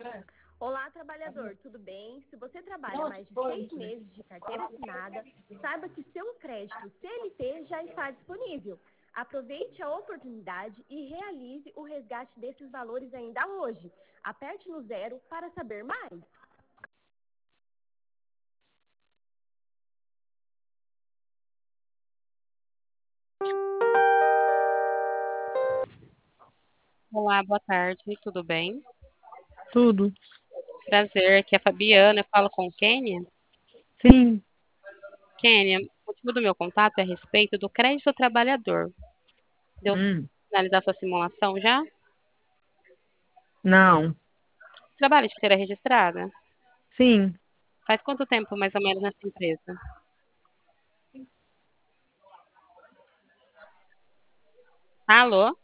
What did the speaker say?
Olá, trabalhador, tudo bem? Se você trabalha mais de 6 meses de carteira assinada, saiba que seu crédito CLT já está disponível. Aproveite a oportunidade e realize o resgate desses valores ainda hoje. Aperte no zero para saber mais. Olá, boa tarde, tudo bem? Tudo. Prazer, aqui é a Fabiana, eu falo com Kênia. Sim. Kênia, o motivo do meu contato é a respeito do crédito ao trabalhador. Deu para Hum. finalizar sua simulação já? Não. Trabalho de carteira registrada? Sim. Faz quanto tempo, mais ou menos, nessa empresa? Alô?